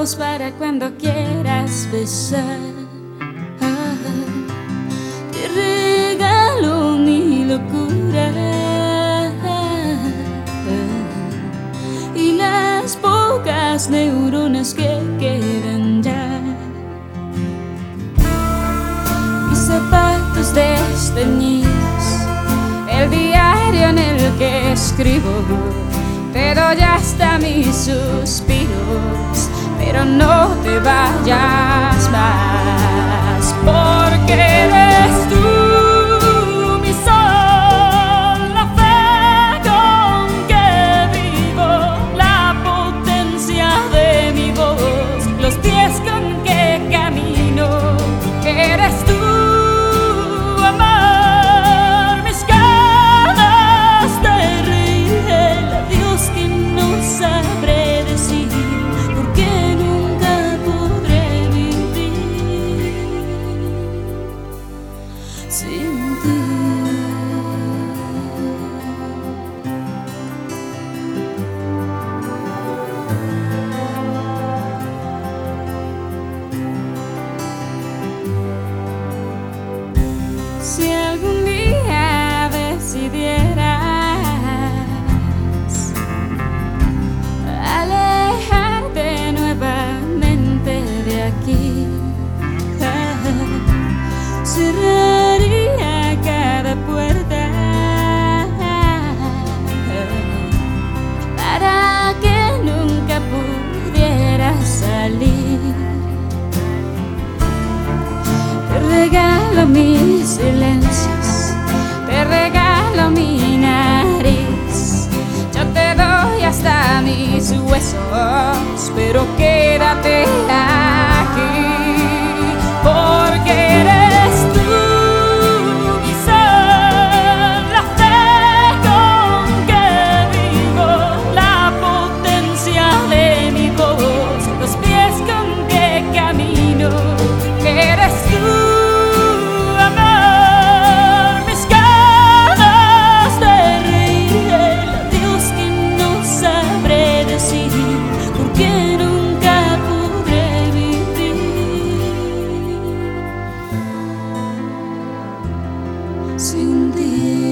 manos para cuando quieras besar. Te regalo mi locura y las pocas neuronas que quedan ya. Mis zapatos desteñidos, el diario en el que escribo, te doy hasta mis suspiros, pero no te vayas más, porque eres tú mi sol, la fe con que vivo, la potencia de mi voz, los pies con que camino. Eres tú, amor, mis ganas de reír, el adiós que no sabré decir, porque nunca podré vivir sin ti. Si algún día decidieras alejarte nuevamente de aquí, cerraría cada puerta para que nunca pudieras salir. Te regalo mis silencios, te regalo mi nariz, yo te doy hasta mis huesos, pero quédate aquí, porque eres tú mi sol, la fe con que vivo, la potencia de mi voz, los pies con que camino. Eres tú, amor, mis ganas de reír, el adiós que no sabré decir, porque nunca podré vivir sin ti.